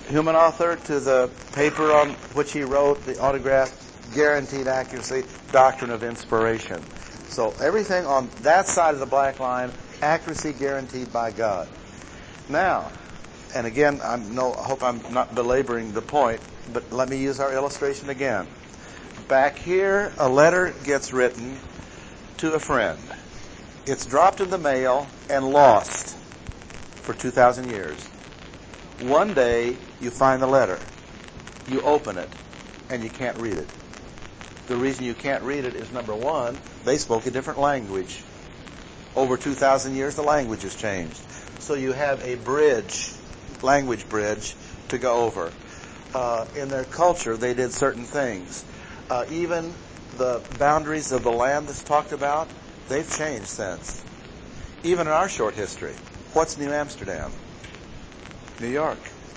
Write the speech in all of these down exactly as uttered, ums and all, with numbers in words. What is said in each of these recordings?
human author to the paper on which he wrote, the autograph, guaranteed accuracy, doctrine of inspiration. So everything on that side of the black line, accuracy guaranteed by God. Now, and again, I no, I hope I'm not belaboring the point, but let me use our illustration again. Back here, a letter gets written to a friend. It's dropped in the mail and lost for two thousand years. One day, you find the letter. You open it, and you can't read it. The reason you can't read it is, number one, they spoke a different language. Over two thousand years, the language has changed. So you have a bridge, language bridge, to go over. Uh, in their culture, they did certain things. Uh, even the boundaries of the land that's talked about, they've changed since. Even in our short history, what's New Amsterdam? New York.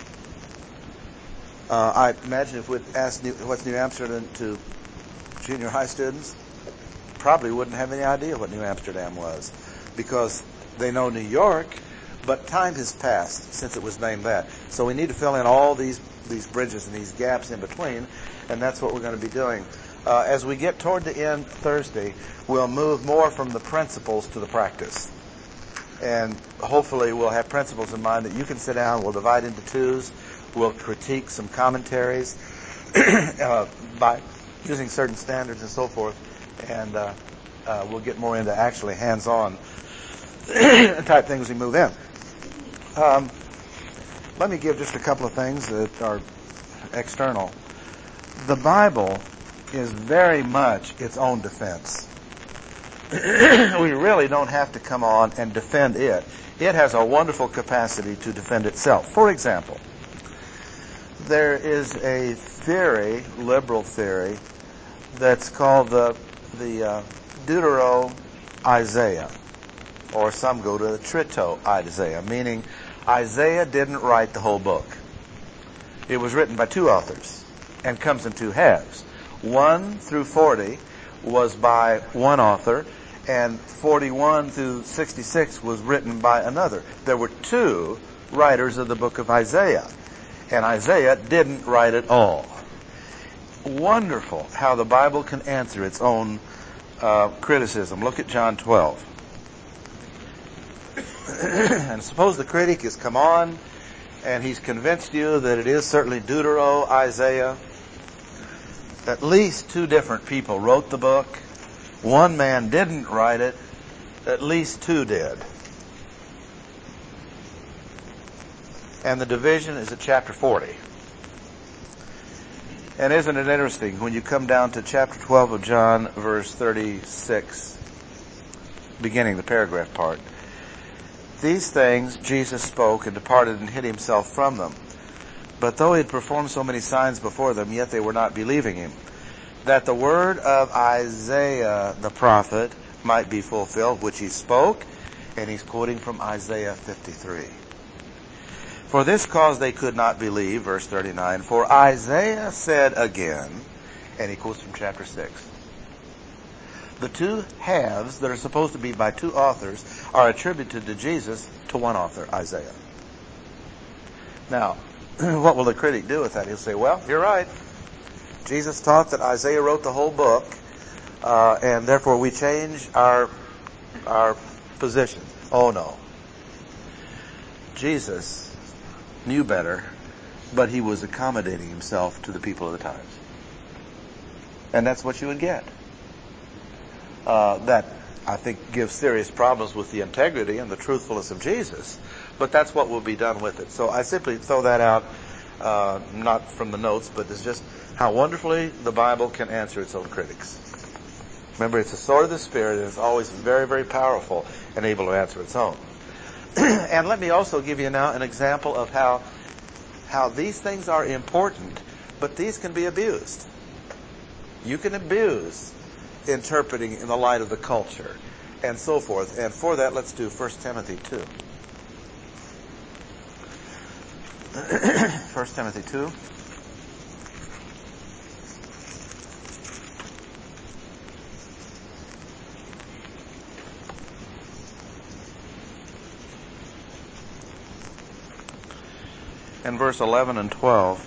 Uh, I imagine if we'd asked New, what's New Amsterdam to junior high students, probably wouldn't have any idea what New Amsterdam was, because they know New York, but time has passed since it was named that. So we need to fill in all these these bridges and these gaps in between, and that's what we're going to be doing. Uh, as we get toward the end Thursday, we'll move more from the principles to the practice. And hopefully we'll have principles in mind that you can sit down, we'll divide into twos, we'll critique some commentaries uh, by using certain standards and so forth, and uh, uh, we'll get more into actually hands-on type things as we move in. Um, let me give just a couple of things that are external. The Bible is very much its own defense. We really don't have to come on and defend it. It has a wonderful capacity to defend itself. For example, there is a theory, liberal theory, that's called the the uh, Deutero-Isaiah, or some go to the Trito-Isaiah, meaning Isaiah didn't write the whole book. It was written by two authors and comes in two halves. one through forty was by one author, and forty-one through sixty-six was written by another. There were two writers of the book of Isaiah, and Isaiah didn't write it all. Wonderful how the Bible can answer its own uh, criticism. Look at John twelve. And suppose the critic has come on and he's convinced you that it is certainly Deutero-Isaiah. At least two different people wrote the book. One man didn't write it. At least two did. And the division is at chapter forty. And isn't it interesting when you come down to chapter twelve of John, verse thirty-six, beginning the paragraph part. These things Jesus spoke and departed and hid himself from them. But though he had performed so many signs before them, yet they were not believing him. That the word of Isaiah the prophet might be fulfilled, which he spoke, and he's quoting from Isaiah fifty-three. For this cause they could not believe, verse thirty-nine, for Isaiah said again, and he quotes from chapter six. The two halves that are supposed to be by two authors are attributed to Jesus to one author, Isaiah. Now, what will the critic do with that? He'll say, well, you're right. Jesus taught that Isaiah wrote the whole book, uh, and therefore we change our our position. Oh, no. Jesus knew better, but he was accommodating himself to the people of the times. And that's what you would get. Uh, that, I think, gives serious problems with the integrity and the truthfulness of Jesus, but that's what will be done with it. So I simply throw that out, uh, not from the notes, but it's just how wonderfully the Bible can answer its own critics. Remember, it's a sword of the Spirit, and it's always very, very powerful and able to answer its own. And let me also give you now an example of how how these things are important, but these can be abused. You can abuse interpreting in the light of the culture and so forth. And for that, let's do First Timothy two. First Timothy two. in verse eleven and twelve.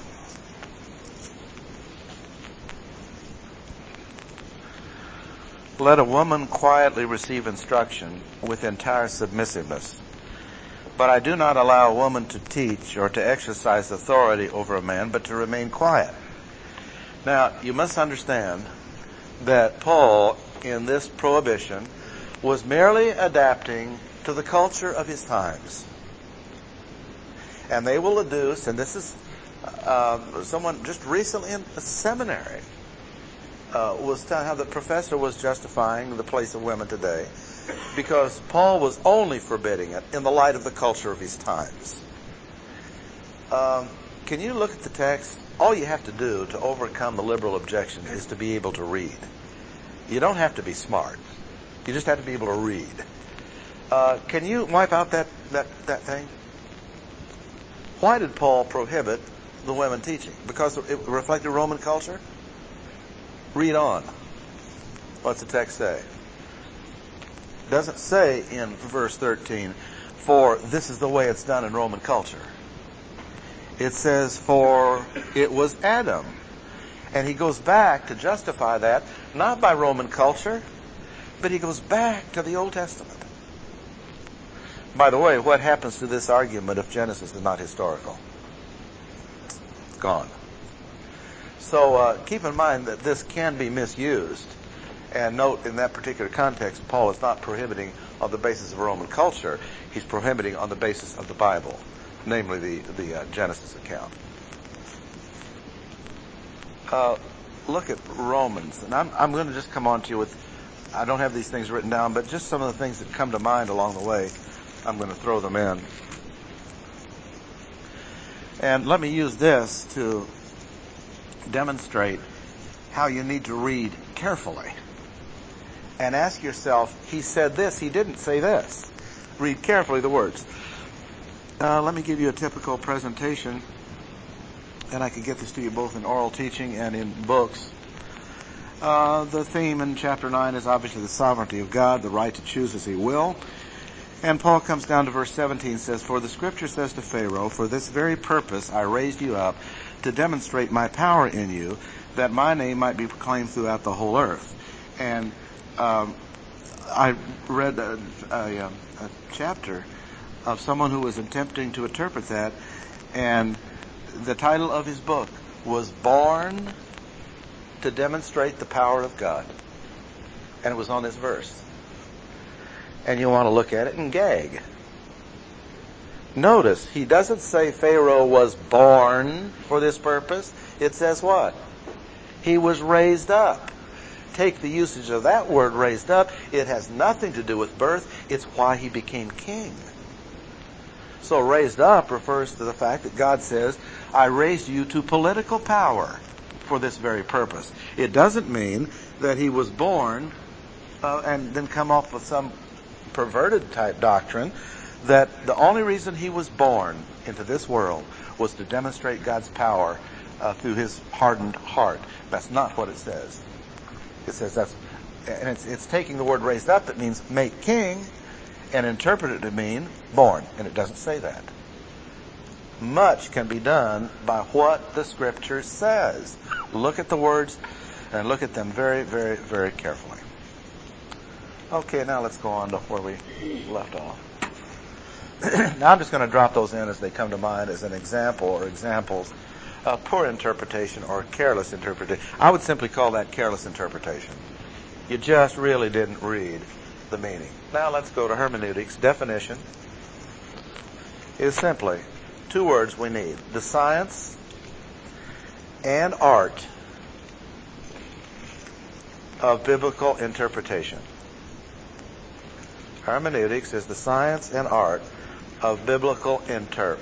Let a woman quietly receive instruction with entire submissiveness. But I do not allow a woman to teach or to exercise authority over a man, but to remain quiet. Now, you must understand that Paul, in this prohibition, was merely adapting to the culture of his times. And they will adduce, and this is uh, someone just recently in a seminary, Uh, was telling how the professor was justifying the place of women today because Paul was only forbidding it in the light of the culture of his times. Um, can you look at the text? All you have to do to overcome the liberal objection is to be able to read. You don't have to be smart. You just have to be able to read. Uh, can you wipe out that, that, that thing? Why did Paul prohibit the women teaching? Because it reflected Roman culture? Read on. What's the text say? It doesn't say in verse thirteen, for this is the way it's done in Roman culture. It says, for it was Adam. And he goes back to justify that, not by Roman culture, but he goes back to the Old Testament. By the way, what happens to this argument if Genesis is not historical? It's gone. So uh, keep in mind that this can be misused. And note, in that particular context, Paul is not prohibiting on the basis of Roman culture. He's prohibiting on the basis of the Bible, namely the, the uh, Genesis account. Uh, look at Romans. And I'm, I'm going to just come on to you with, I don't have these things written down, but just some of the things that come to mind along the way. I'm going to throw them in. And let me use this to demonstrate how you need to read carefully. And ask yourself, he said this, he didn't say this. Read carefully the words. Uh, let me give you a typical presentation, and I can get this to you both in oral teaching and in books. Uh, the theme in chapter nine is obviously the sovereignty of God, the right to choose as he will. And Paul comes down to verse seventeen, says, for the scripture says to Pharaoh, for this very purpose I raised you up, to demonstrate my power in you, that my name might be proclaimed throughout the whole earth. And um, I read a, a, a chapter of someone who was attempting to interpret that, and the title of his book was Born to Demonstrate the Power of God. And it was on this verse. And you want to look at it and gag. Notice, he doesn't say Pharaoh was born for this purpose. It says what? He was raised up. Take the usage of that word, raised up. It has nothing to do with birth. It's why he became king. So raised up refers to the fact that God says, I raised you to political power for this very purpose. It doesn't mean that he was born uh, and then come up with some perverted type doctrine that the only reason he was born into this world was to demonstrate God's power uh, through his hardened heart. That's not what it says. It says that's, and it's, it's taking the word raised up that means make king and interpret it to mean born, and it doesn't say that. Much can be done by what the scripture says. Look at the words and look at them very, very, very carefully. Okay, now let's go on to where we left off. Now I'm just going to drop those in as they come to mind as an example or examples of poor interpretation or careless interpretation. I would simply call that careless interpretation. You just really didn't read the meaning. Now let's go to hermeneutics. Definition is simply two words we need. The science and art of biblical interpretation. Hermeneutics is the science and art of biblical interp.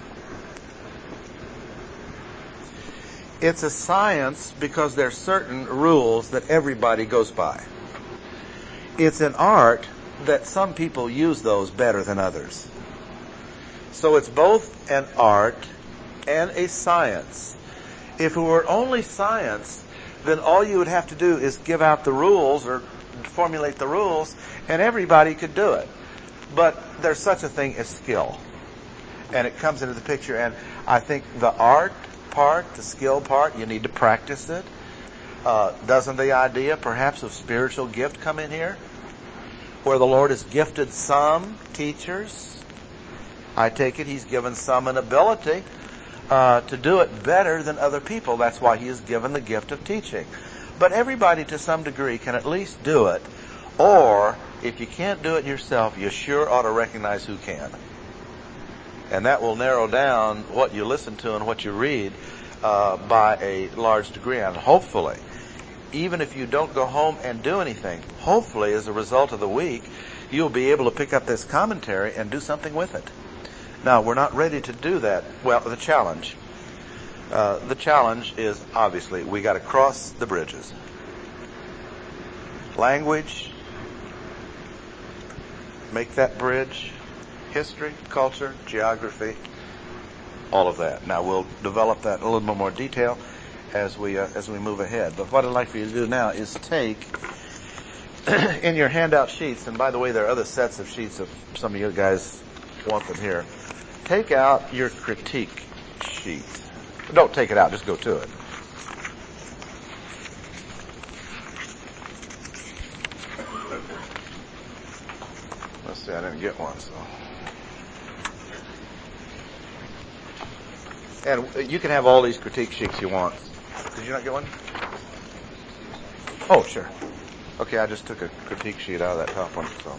It's a science because there are certain rules that everybody goes by. It's an art that some people use those better than others. So it's both an art and a science. If it were only science, then all you would have to do is give out the rules or formulate the rules, and everybody could do it. But there's such a thing as skill. And it comes into the picture, and I think the art part, the skill part, you need to practice it. Uh, doesn't the idea perhaps of spiritual gift come in here? Where the Lord has gifted some teachers, I take it He's given some an ability uh, to do it better than other people. That's why He has given the gift of teaching. But everybody to some degree can at least do it. Or, if you can't do it yourself, you sure ought to recognize who can. And that will narrow down what you listen to and what you read uh, by a large degree. And hopefully, even if you don't go home and do anything, hopefully as a result of the week, you'll be able to pick up this commentary and do something with it. Now, we're not ready to do that. Well, the challenge. Uh, the challenge is, obviously, we got to cross the bridges. Language, make that bridge. History, culture, geography, all of that. Now, we'll develop that in a little bit more detail as we uh, as we move ahead. But what I'd like for you to do now is take in your handout sheets, and by the way, there are other sets of sheets if some of you guys want them here. Take out your critique sheet. Don't take it out, just go to it. Let's see, I didn't get one, so. And you can have all these critique sheets you want. Did you not get one? Oh, sure. Okay, I just took a critique sheet out of that top one, so.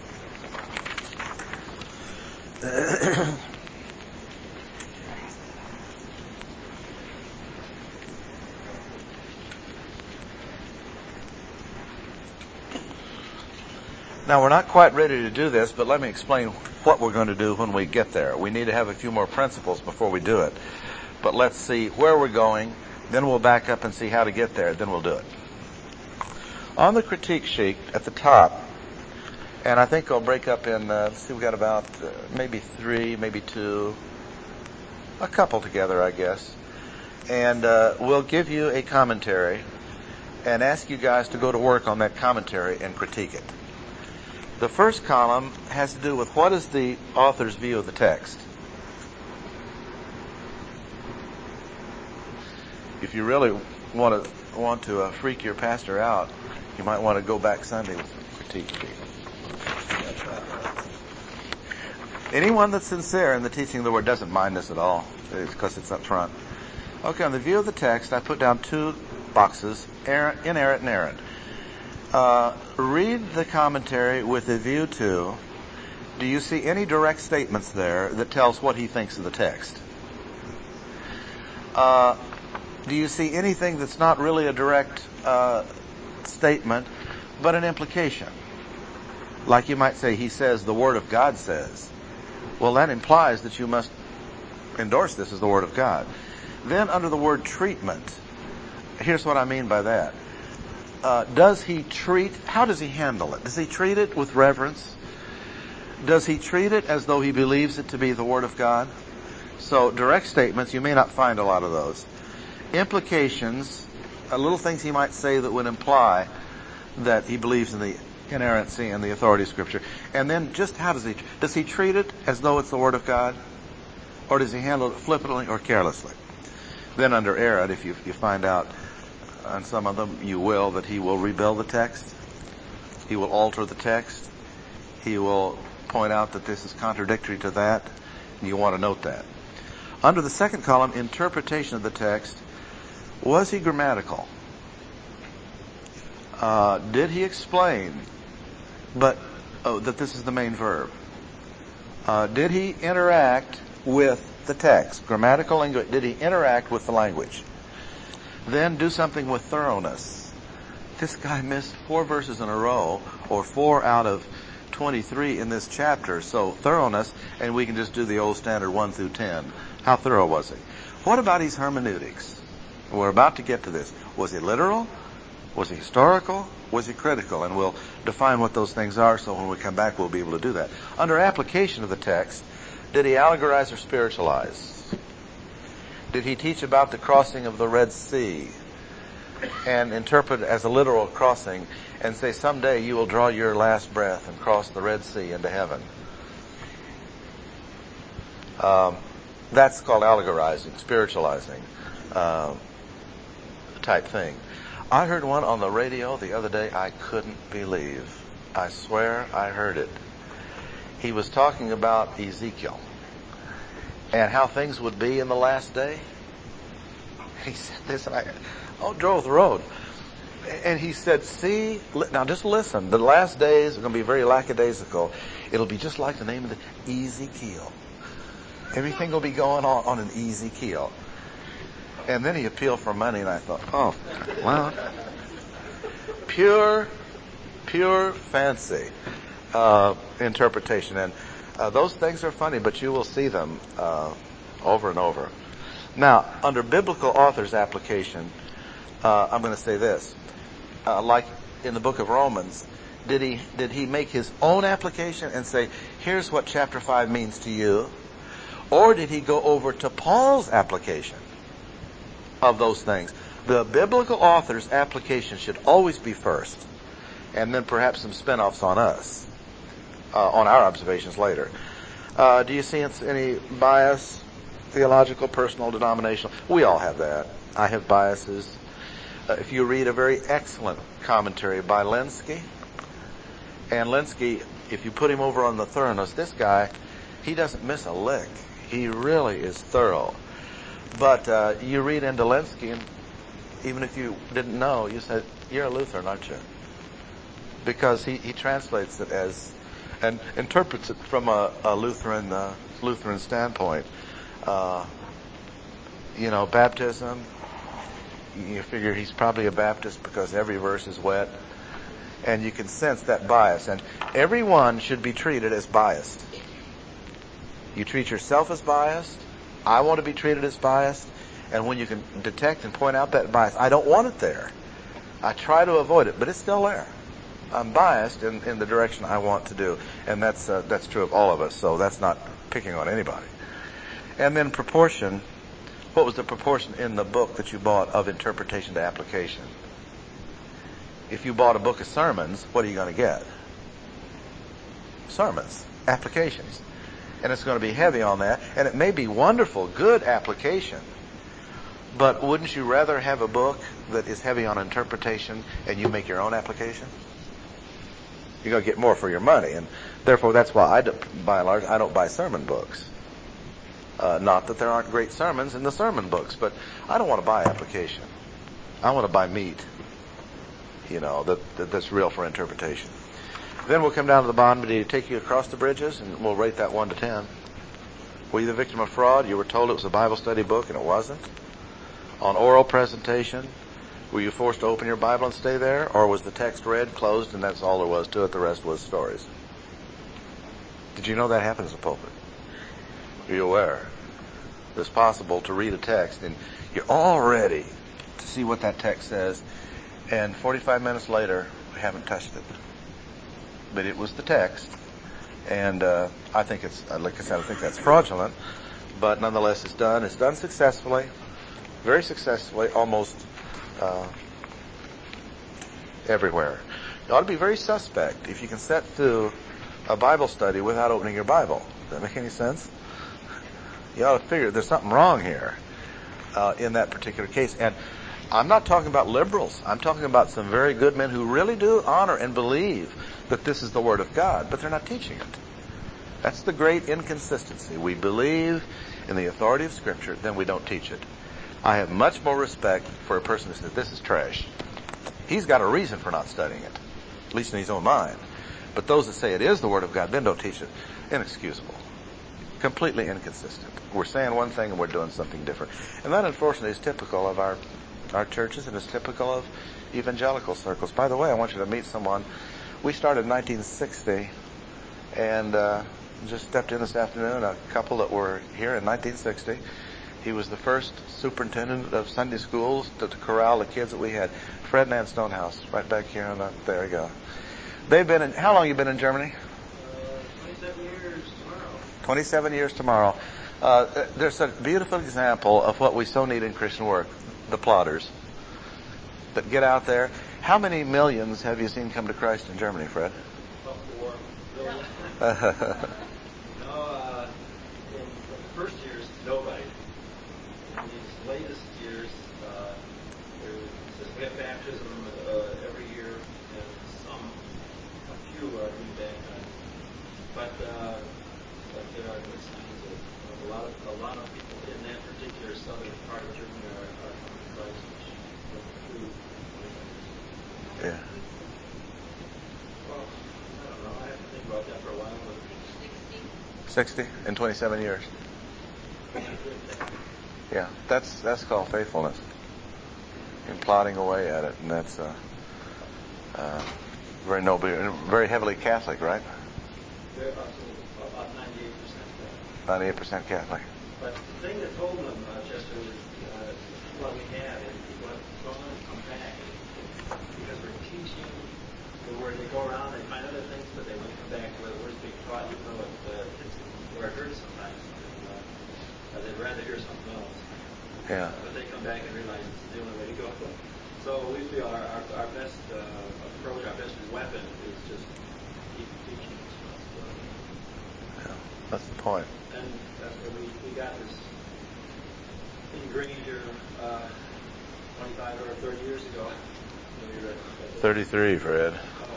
Now, we're not quite ready to do this, but let me explain what we're going to do when we get there. We need to have a few more principles before we do it. But let's see where we're going, then we'll back up and see how to get there, then we'll do it. On the critique sheet at the top, and I think I'll break up in, uh, let's see, we've got about uh, maybe three, maybe two, a couple together, I guess. And uh, we'll give you a commentary and ask you guys to go to work on that commentary and critique it. The first column has to do with what is the author's view of the text. If you really want to want to uh, freak your pastor out, you might want to go back Sunday with a critique sheet. Anyone that's sincere in the teaching of the Word doesn't mind this at all, because it's up front. Okay, on the view of the text, I put down two boxes, errant, inerrant, and errant. Uh, read the commentary with a view to, do you see any direct statements there that tells what he thinks of the text? Uh, do you see anything that's not really a direct uh, statement, but an implication? Like you might say, he says, the Word of God says. Well, that implies that you must endorse this as the Word of God. Then under the word treatment, here's what I mean by that. Uh, does he treat, how does he handle it? Does he treat it with reverence? Does he treat it as though he believes it to be the Word of God? So direct statements, you may not find a lot of those. Implications, uh, little things he might say that would imply that he believes in the inerrancy and the authority of Scripture. And then just how does he, does he treat it as though it's the Word of God? Or does he handle it flippantly or carelessly? Then under errant, if you, you find out on some of them, you will, that he will rebuild the text. He will alter the text. He will point out that this is contradictory to that. And you want to note that. Under the second column, interpretation of the text, was he grammatical? Uh, did he explain but oh, that this is the main verb? Uh, did he interact with the text? Grammatical language. Did he interact with the language? Then do something with thoroughness. This guy missed four verses in a row, or four out of twenty-three in this chapter. So thoroughness, and we can just do the old standard one through ten. How thorough was he? What about his hermeneutics? We're about to get to this. Was he literal? Was he historical? Was he critical? And we'll define what those things are, so when we come back we'll be able to do that. Under application of the text, did he allegorize or spiritualize? Did he teach about the crossing of the Red Sea and interpret it as a literal crossing and say, someday you will draw your last breath and cross the Red Sea into heaven? Um, That's called allegorizing, spiritualizing uh, type thing. I heard one on the radio the other day I couldn't believe. I swear I heard it. He was talking about Ezekiel and how things would be in the last day. He said this, and I oh, drove the road. And he said, see, now just listen, the last days are going to be very lackadaisical. It'll be just like the name of the Ezekiel. Everything will be going on on an easy keel. And then he appealed for money, and I thought, oh, wow. Pure, pure fancy uh, interpretation. And uh, those things are funny, but you will see them uh, over and over. Now, under biblical author's application, uh, I'm going to say this. Uh, like in the book of Romans, did he did he make his own application and say, here's what chapter five means to you? Or did he go over to Paul's application of those things? The biblical author's application should always be first, and then perhaps some spin-offs on us, uh, on our observations later. Uh, do you see any bias, theological, personal, denominational? We all have that. I have biases. Uh, if you read a very excellent commentary by Lenski, and Lenski, if you put him over on the thoroughness, this guy, he doesn't miss a lick. He really is thorough. But uh, you read into Lenski, and even if you didn't know, you said, you're a Lutheran, aren't you? Because he, he translates it as, and interprets it from a, a Lutheran uh, Lutheran standpoint. Uh, you know, baptism, you figure he's probably a Baptist because every verse is wet. And you can sense that bias. And everyone should be treated as biased. You treat yourself as biased. I want to be treated as biased. And when you can detect and point out that bias, I don't want it there. I try to avoid it, but it's still there. I'm biased in, in the direction I want to do. And that's uh, that's true of all of us, so that's not picking on anybody. And then proportion. What was the proportion in the book that you bought of interpretation to application? If you bought a book of sermons, what are you going to get? Sermons, applications. And it's going to be heavy on that. And it may be wonderful, good application. But wouldn't you rather have a book that is heavy on interpretation and you make your own application? You're going to get more for your money. And therefore, that's why I, do, by and large, I don't buy sermon books. Uh, not that there aren't great sermons in the sermon books, but I don't want to buy application. I want to buy meat, you know, that, that that's real for interpretation. Then we'll come down to the bond. Did he take you across the bridges? And we'll rate that one to ten. Were you the victim of fraud? You were told it was a Bible study book and it wasn't? On oral presentation, were you forced to open your Bible and stay there? Or was the text read, closed, and that's all there was to it? The rest was stories. Did you know that happens in the pulpit? Are you aware? It's possible to read a text and you're all ready to see what that text says, and forty-five minutes later, we haven't touched it. But it was the text, and uh, I think it's, like I said, I think that's fraudulent, but nonetheless it's done. It's done successfully, very successfully, almost uh, everywhere. You ought to be very suspect if you can set through a Bible study without opening your Bible. Does that make any sense? You ought to figure there's something wrong here uh, in that particular case. And I'm not talking about liberals. I'm talking about some very good men who really do honor and believe that this is the Word of God, but they're not teaching it. That's the great inconsistency. We believe in the authority of Scripture, then we don't teach it. I have much more respect for a person who says, this is trash. He's got a reason for not studying it, at least in his own mind. But those that say it is the Word of God, then don't teach it. Inexcusable. Completely inconsistent. We're saying one thing and we're doing something different. And that, unfortunately, is typical of our our churches, and is typical of evangelical circles. By the way, I want you to meet someone. We started in nineteen sixty, and uh, just stepped in this afternoon, a couple that were here in nineteen sixty. He was the first superintendent of Sunday schools to, to corral the kids that we had. Fred and Ann Stonehouse, right back here. On the, there you go. They've been in, how long have you been in Germany? twenty-seven years tomorrow. twenty-seven years tomorrow. Uh, there's a beautiful example of what we so need in Christian work. The plotters that get out there. How many millions have you seen come to Christ in Germany, Fred? About four million. no, uh, in the first years, nobody. we have baptism uh, every year, and some, a few are being baptized. But, uh, but there are good signs that uh, a lot of a lot of people in that particular southern part of Germany are, are coming to Christ, which is true. Yeah. Well, I don't know. I have to think about that for a while. But sixty in twenty-seven years. Yeah, that's that's called faithfulness. And plodding away at it, and that's uh, uh, very noble, very heavily Catholic, right? They're absolutely about ninety-eight percent. ninety-eight percent Catholic. But the thing that told them, uh, Chester, was uh, what we had, and people don't want to come back because we're teaching the word. They go around, they find other things, but they want to come back to where the word's being taught, even though it uh, hits them where it hurts sometimes. And, uh, they'd rather hear something else. Yeah. But they come back and realize it's the only way to go. So we feel our, our, our best uh, approach, our best weapon is just keep teaching responsibility. Yeah, that's the point. And that's where we, we got this ingrained here uh, twenty-five or thirty years ago. thirty-three, Fred.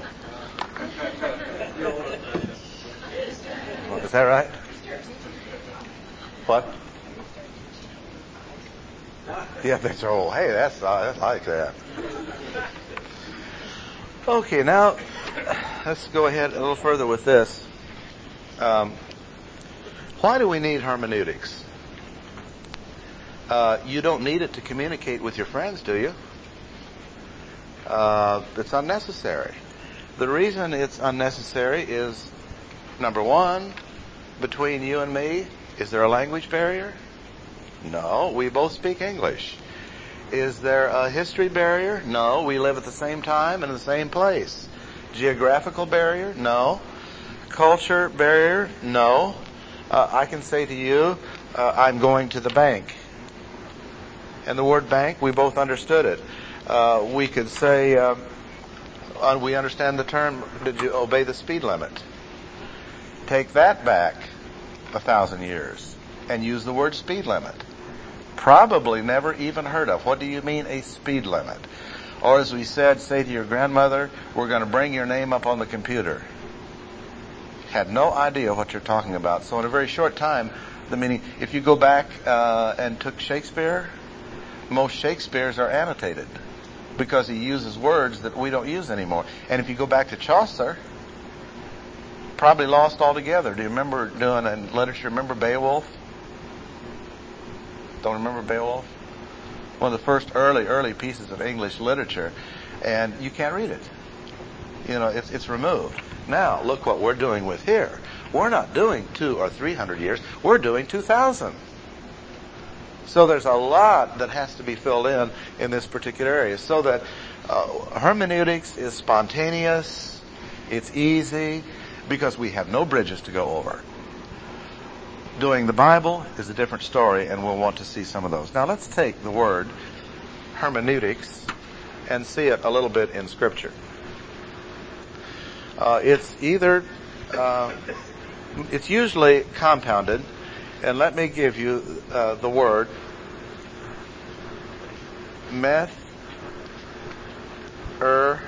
Oh, Is that right? What? Yeah, that's old. Hey, that's I like that. Okay, now let's go ahead a little further with this. Um, why do we need hermeneutics? Uh, you don't need it to communicate with your friends, do you? Uh, it's unnecessary. The reason it's unnecessary is, number one, between you and me, is there a language barrier? No, we both speak English. Is there a history barrier? No, we live at the same time and in the same place. Geographical barrier? No. Culture barrier? No. Uh, I can say to you, uh, I'm going to the bank. And the word bank, we both understood it. Uh, we could say, uh, uh, we understand the term, did you obey the speed limit? Take that back a thousand years and use the word speed limit. Probably never even heard of. What do you mean a speed limit? Or as we said, say to your grandmother, we're going to bring your name up on the computer. Had no idea what you're talking about. So in a very short time, the meaning, if you go back uh, and took Shakespeare, most Shakespeares are annotated because he uses words that we don't use anymore. And if you go back to Chaucer, probably lost altogether. Do you remember doing in literature, remember Beowulf? Don't remember Beowulf? One of the first early, early pieces of English literature, and you can't read it. You know, it's it's removed. Now, look what we're doing with here. We're not doing two or three hundred years. We're doing two thousand. So there's a lot that has to be filled in in this particular area. So that uh, hermeneutics is spontaneous, it's easy, because we have no bridges to go over. Doing the Bible is a different story, and we'll want to see some of those. Now let's take the word hermeneutics and see it a little bit in Scripture. Uh, it's either, uh, it's usually compounded, and let me give you uh, the word meth, er,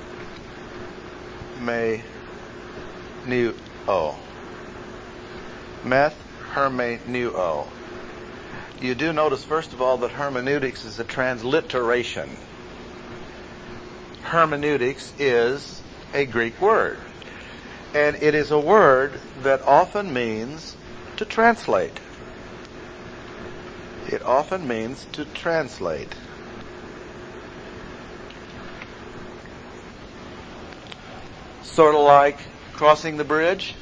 me, nu, o. Meth, hermeneuo. You do notice, first of all, that hermeneutics is a transliteration. Hermeneutics is a Greek word. And it is a word that often means to translate. It often means to translate. Sort of like crossing the bridge.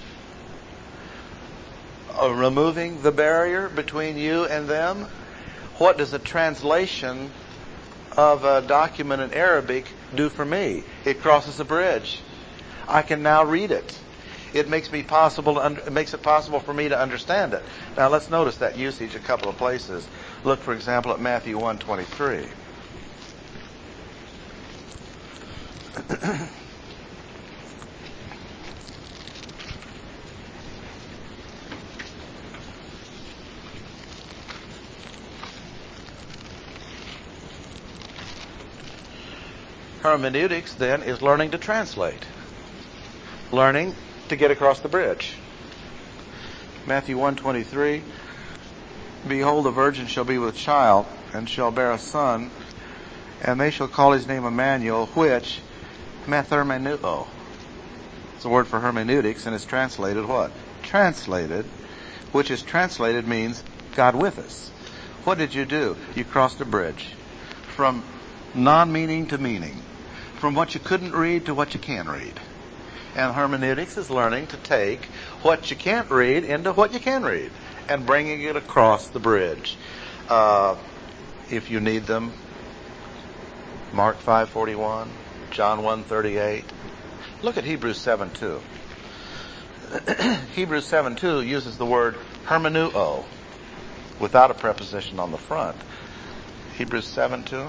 Uh, removing the barrier between you and them. What does a translation of a document in Arabic do for me? It crosses a bridge. I can now read it. It makes me possible. To un- it makes it possible for me to understand it. Now let's notice that usage a couple of places. Look, for example, at Matthew one twenty-three. Hermeneutics, then, is learning to translate. Learning to get across the bridge. Matthew one twenty-three, behold, a virgin shall be with child, and shall bear a son, and they shall call his name Emmanuel, which, methermeneuo. It's a word for hermeneutics, and it's translated what? Translated, which is translated means God with us. What did you do? You crossed a bridge from non-meaning to meaning, from what you couldn't read to what you can read. And hermeneutics is learning to take what you can't read into what you can read and bringing it across the bridge. Uh, if you need them, Mark five forty-one, John one thirty-eight. Look at Hebrews seven two. Hebrews seven two uses the word hermeneuo without a preposition on the front. Hebrews seven two.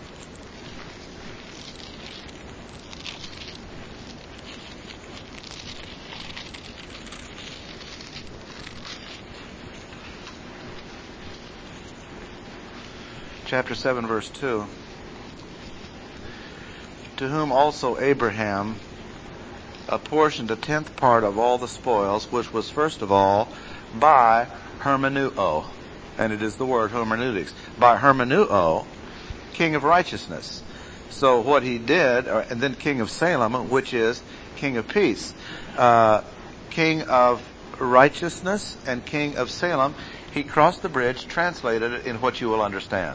Chapter seven, verse two. To whom also Abraham apportioned a tenth part of all the spoils, which was first of all by hermeneuo. And it is the word hermeneutics. By hermeneuo, king of righteousness. So what he did, and then king of Salem, which is king of peace. Uh, king of righteousness and king of Salem. He crossed the bridge, translated it in what you will understand.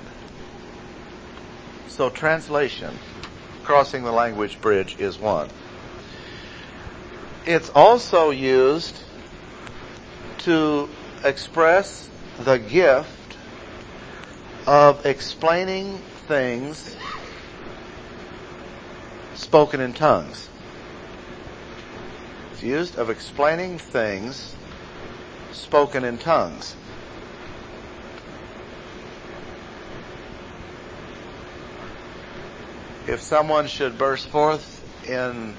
So translation, crossing the language bridge, is one. It's also used to express the gift of explaining things spoken in tongues. It's used of explaining things spoken in tongues. If someone should burst forth in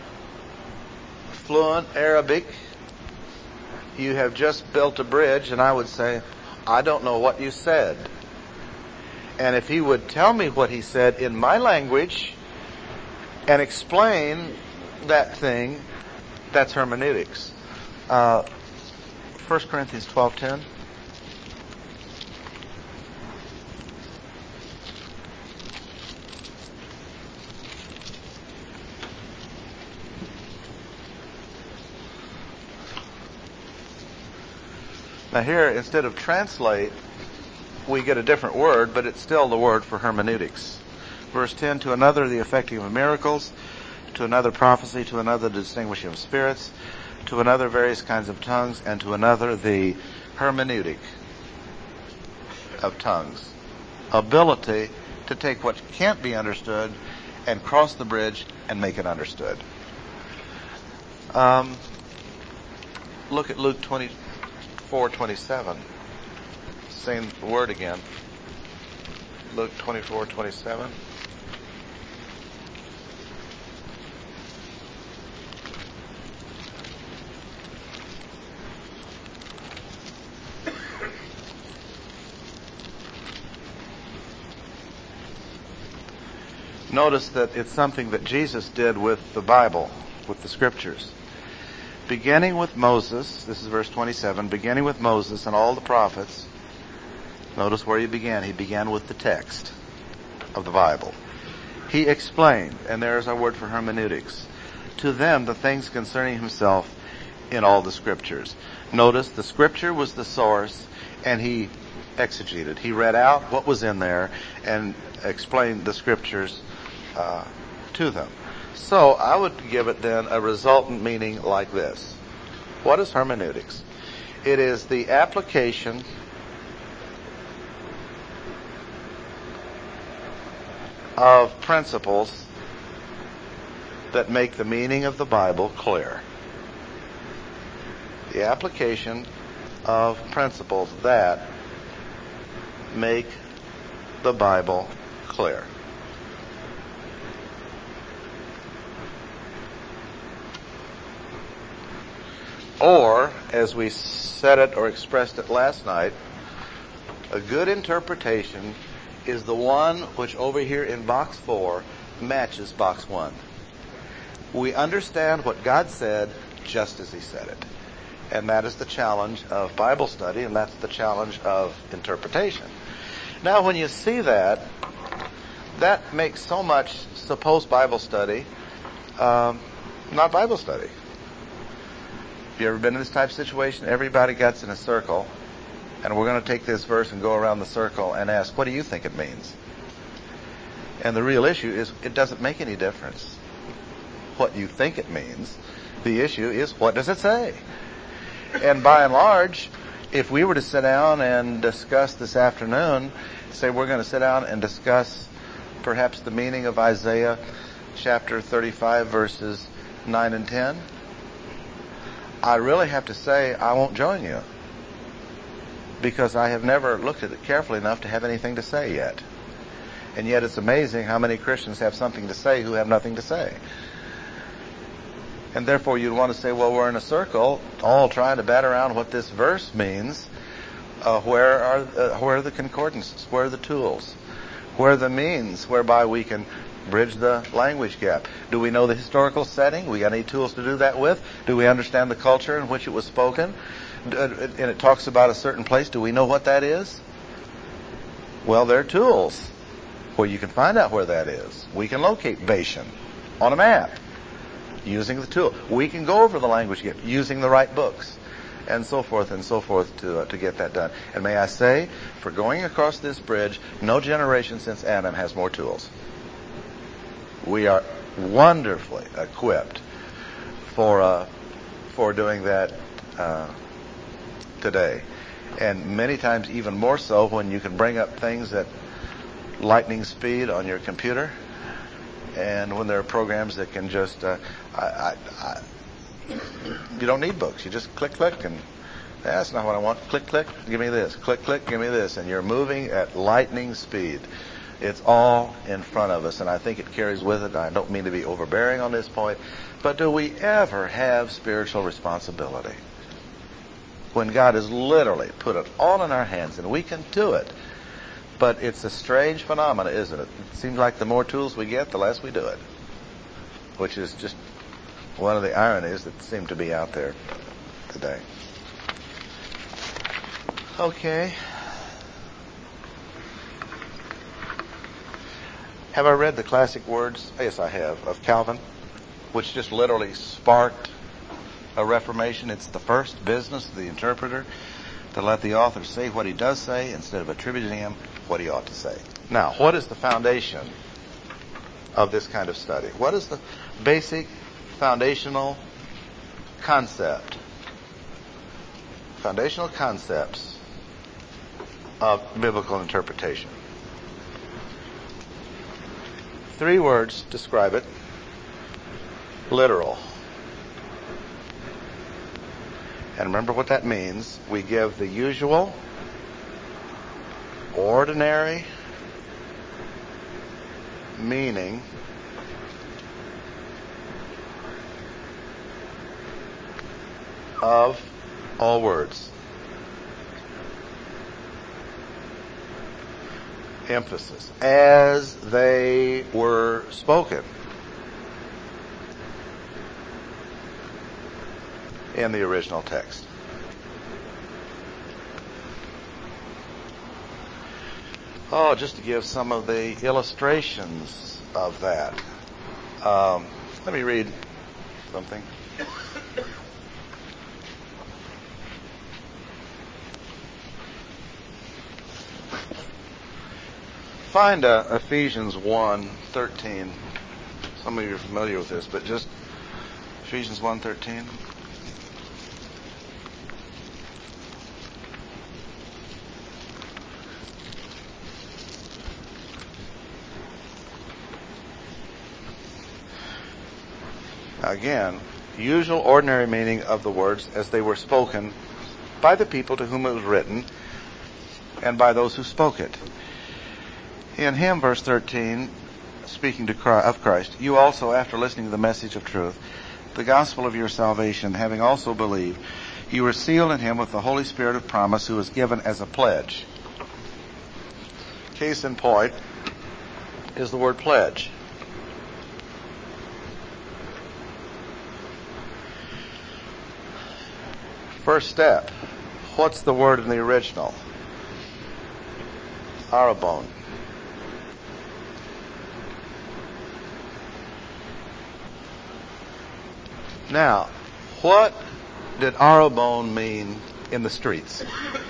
fluent Arabic, you have just built a bridge, and I would say, I don't know what you said. And if he would tell me what he said in my language and explain that thing, that's hermeneutics. Uh, First Corinthians twelve ten. Now here, instead of translate, we get a different word, but it's still the word for hermeneutics. Verse ten, to another the effecting of miracles, to another prophecy, to another the distinguishing of spirits, to another various kinds of tongues, and to another the hermeneutic of tongues. Ability to take what can't be understood and cross the bridge and make it understood. Um, look at Luke twenty-four twenty-seven. Same word again. Luke twenty-four twenty-seven. Notice that it's something that Jesus did with the Bible, with the Scriptures. Beginning with Moses, this is verse twenty-seven, beginning with Moses and all the prophets, notice where he began. He began with the text of the Bible. He explained, and there's our word for hermeneutics, to them the things concerning himself in all the Scriptures. Notice the Scripture was the source, and he exegeted. He read out what was in there and explained the Scriptures uh, to them. So I would give it then a resultant meaning like this. What is hermeneutics? It is the application of principles that make the meaning of the Bible clear. The application of principles that make the Bible clear. Or, as we said it or expressed it last night, a good interpretation is the one which over here in box four matches box one. We understand what God said just as He said it. And that is the challenge of Bible study, and that's the challenge of interpretation. Now, when you see that, that makes so much supposed Bible study um, not Bible study. Have you ever been in this type of situation? Everybody gets in a circle, and we're going to take this verse and go around the circle and ask, what do you think it means? And the real issue is, it doesn't make any difference what you think it means. The issue is, what does it say? And by and large, if we were to sit down and discuss this afternoon, say we're going to sit down and discuss perhaps the meaning of Isaiah chapter thirty-five, verses nine and ten, I really have to say I won't join you, because I have never looked at it carefully enough to have anything to say yet. And yet it's amazing how many Christians have something to say who have nothing to say. And therefore you'd want to say, well, we're in a circle, all trying to bat around what this verse means. Uh, where are uh, where are the concordances? Where are the tools? Where are the means whereby we can bridge the language gap? Do we know the historical setting? We got any tools to do that with? Do we understand the culture in which it was spoken? And it talks about a certain place. Do we know what that is? Well, there are tools where you can find out where that is. We can locate Bashan on a map using the tool. We can go over the language gap using the right books, and so forth and so forth to uh, to get that done. And may I say, for going across this bridge, no generation since Adam has more tools. We are wonderfully equipped for uh, for doing that uh, today, and many times even more so when you can bring up things at lightning speed on your computer, and when there are programs that can just uh, I, I, I, you don't need books. You just click, click, and that's not what I want. Click, click, give me this. Click, click, give me this. And you're moving at lightning speed. It's all in front of us, and I think it carries with it. I don't mean to be overbearing on this point, but do we ever have spiritual responsibility when God has literally put it all in our hands and we can do it? But it's a strange phenomenon, isn't it? It seems like the more tools we get, the less we do it, which is just one of the ironies that seem to be out there today. Okay. Have I read the classic words? Yes, I have, of Calvin, which just literally sparked a reformation. It's the first business of the interpreter to let the author say what he does say instead of attributing him what he ought to say. Now, what is the foundation of this kind of study? What is the basic foundational concept? Foundational concepts of biblical interpretation. Three words describe it. Literal. And remember what that means. We give the usual, ordinary meaning of all words. Emphasis. As they were spoken in the original text. Oh, just to give some of the illustrations of that. Um, let me read something. Find uh, Ephesians one thirteen. Some of you are familiar with this, but just Ephesians one thirteen. Again, usual ordinary meaning of the words as they were spoken by the people to whom it was written and by those who spoke it. In him, verse thirteen, speaking to Christ, of Christ, you also, after listening to the message of truth, the gospel of your salvation, having also believed, you were sealed in him with the Holy Spirit of promise, who was given as a pledge. Case in point is the word pledge. First step. What's the word in the original? Arabon. Now, what did Arabon mean in the streets?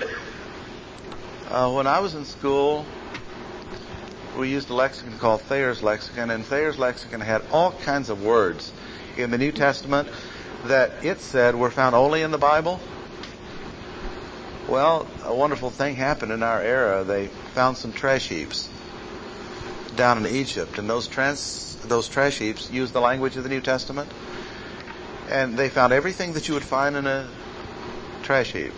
Uh, when I was in school, we used a lexicon called Thayer's Lexicon, and Thayer's Lexicon had all kinds of words in the New Testament that it said were found only in the Bible. Well, a wonderful thing happened in our era. They found some trash heaps down in Egypt, and those trans, those trash heaps used the language of the New Testament, and they found everything that you would find in a trash heap.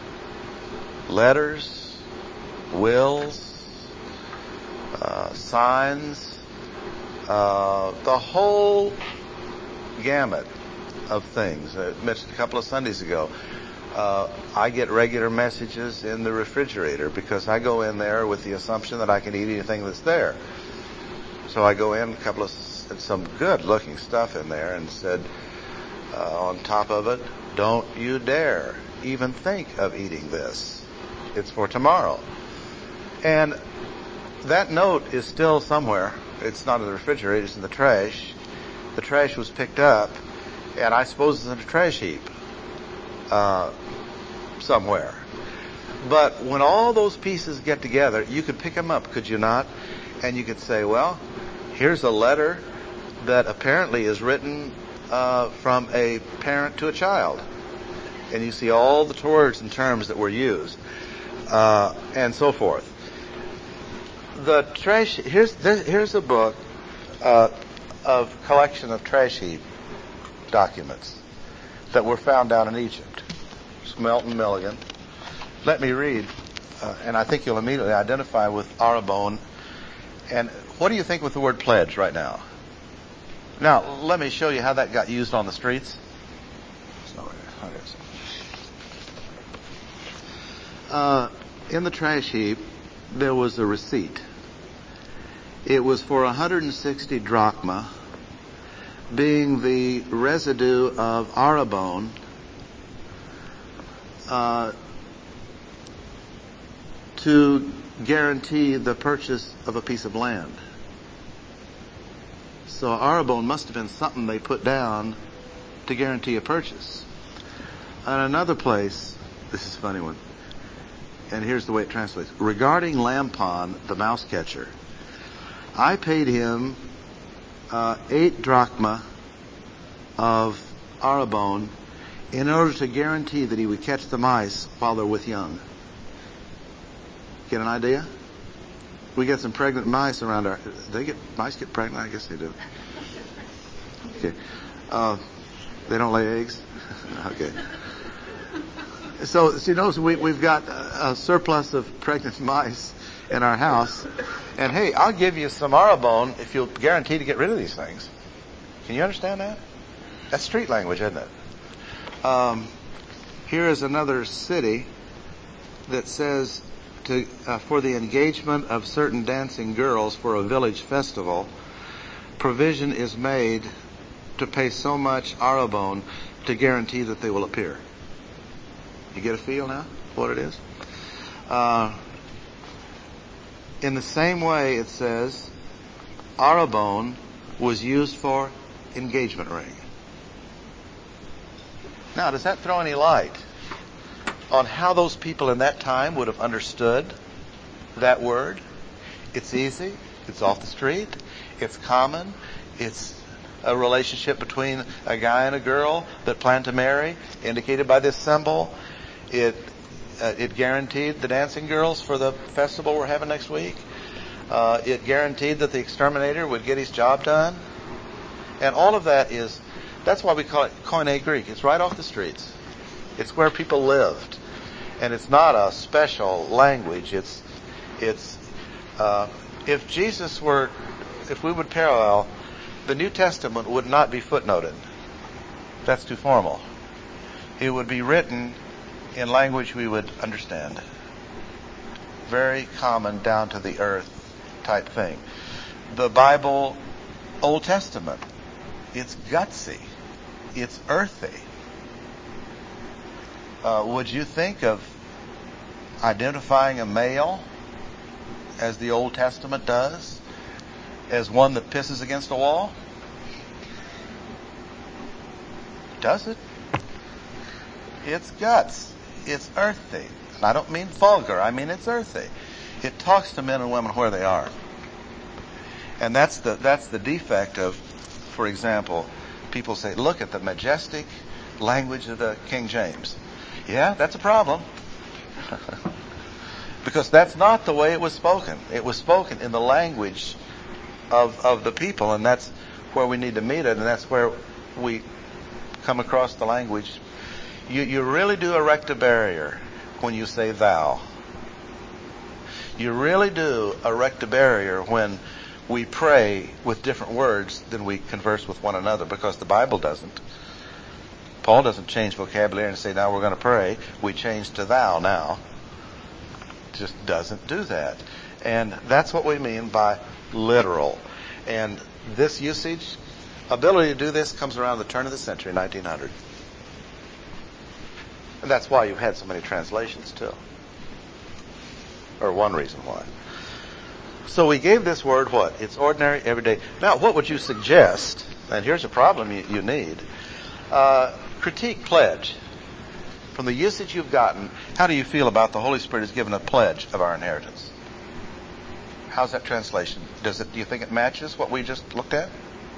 Letters, wills, uh, signs, uh, the whole gamut of things. I mentioned a couple of Sundays ago. Uh, I get regular messages in the refrigerator because I go in there with the assumption that I can eat anything that's there. So I go in, a couple of some good-looking stuff in there, and said uh, on top of it, "Don't you dare even think of eating this. It's for tomorrow." And that note is still somewhere. It's not in the refrigerator, it's in the trash. The trash was picked up, and I suppose it's in a trash heap uh, somewhere. But when all those pieces get together, you could pick them up, could you not? And you could say, well, here's a letter that apparently is written uh, from a parent to a child. And you see all the words and terms that were used, uh, and so forth. The trash, here's, here's a book uh, of collection of trash heap documents that were found down in Egypt. It's Melton Milligan. Let me read, uh, and I think you'll immediately identify with Arabon. And what do you think with the word pledge right now? Now, let me show you how that got used on the streets. Uh, in the trash heap, there was a receipt. It was for one hundred sixty drachma, being the residue of Arabon, uh, to guarantee the purchase of a piece of land. So Arabon must have been something they put down to guarantee a purchase. And another place, this is a funny one, and here's the way it translates. Regarding Lampon, the mouse catcher, I paid him uh, eight drachma of Arabon in order to guarantee that he would catch the mice while they're with young. Get an idea? We get some pregnant mice around our... They get mice get pregnant? I guess they do. Okay. Uh, they don't lay eggs? Okay. So, so you notice we, we've got a, a surplus of pregnant mice in our house. And hey, I'll give you some Arabon if you'll guarantee to get rid of these things. Can you understand that? That's street language, isn't it? Um, here is another city that says to, uh, for the engagement of certain dancing girls for a village festival, provision is made to pay so much Arabon to guarantee that they will appear. You get a feel now what it is? Uh, in the same way, it says, Arabon was used for engagement ring. Now, does that throw any light on how those people in that time would have understood that word? It's easy. It's off the street. It's common. It's a relationship between a guy and a girl that plan to marry, indicated by this symbol. It uh, it guaranteed the dancing girls for the festival we're having next week. Uh, it guaranteed that the exterminator would get his job done. And all of that is, that's why we call it Koine Greek. It's right off the streets. It's where people lived. And it's not a special language. It's, it's, uh, if Jesus were, if we would parallel, the New Testament would not be footnoted. That's too formal. It would be written in language we would understand. Very common, down to the earth type thing. The Bible, Old Testament, it's gutsy. It's earthy. Uh, would you think of identifying a male, as the Old Testament does, as one that pisses against a wall? Does it? It's guts. It's earthy. And I don't mean vulgar. I mean it's earthy. It talks to men and women where they are. And that's the that's the defect of, for example, people say, look at the majestic language of the King James. Yeah, that's a problem. Because that's not the way it was spoken. It was spoken in the language of of the people, and that's where we need to meet it, and that's where we come across the language. You you really do erect a barrier when you say thou. You really do erect a barrier when we pray with different words than we converse with one another, because the Bible doesn't. Paul doesn't change vocabulary and say, now we're going to pray. We change to thou now. It just doesn't do that. And that's what we mean by literal. And this usage, ability to do this, comes around the turn of the century, nineteen hundred. And that's why you've had so many translations too. Or one reason why. So we gave this word what? It's ordinary, everyday. Now, what would you suggest? And here's a problem you, you need. Uh, critique pledge. From the usage you've gotten, how do you feel about the Holy Spirit has given a pledge of our inheritance? How's that translation? Does it? Do you think it matches what we just looked at?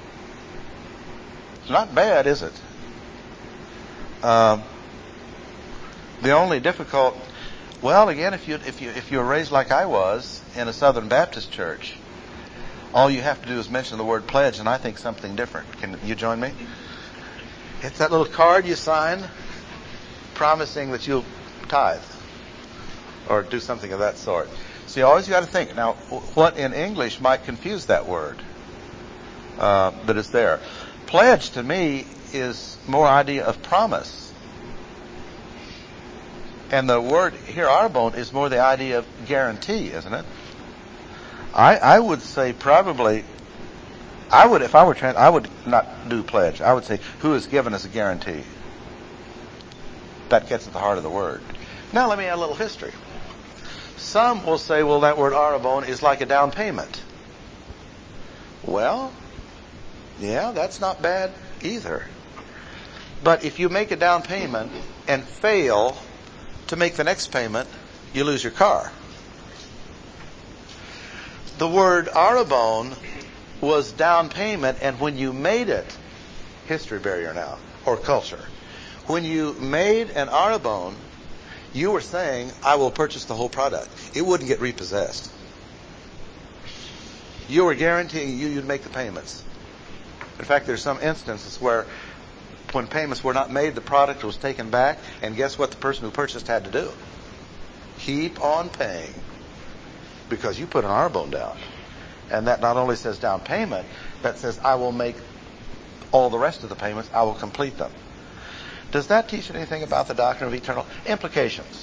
It's not bad, is it? Um, the only difficult... Well, again, if you if you if you were raised like I was in a Southern Baptist church, all you have to do is mention the word pledge, and I think something different. Can you join me? It's that little card you sign, promising that you'll tithe or do something of that sort. So you always got to think. Now, what in English might confuse that word, uh, but it's there. Pledge to me is more idea of promise. And the word here, arbon, is more the idea of guarantee, isn't it? I, I would say probably, I would, if I were trans, I would not do pledge. I would say, who has given us a guarantee? That gets at the heart of the word. Now let me add a little history. Some will say, well, that word arbon is like a down payment. Well, yeah, that's not bad either. But if you make a down payment and fail to make the next payment, you lose your car. The word arabon was down payment, and when you made it, history barrier now, or culture, when you made an arabon, you were saying, I will purchase the whole product. It wouldn't get repossessed. You were guaranteeing you, you'd make the payments. In fact, there's some instances where when payments were not made, the product was taken back, and guess what the person who purchased had to do? Keep on paying, because you put an arbon down. And that not only says down payment, that says I will make all the rest of the payments, I will complete them. Does that teach anything about the doctrine of eternal implications?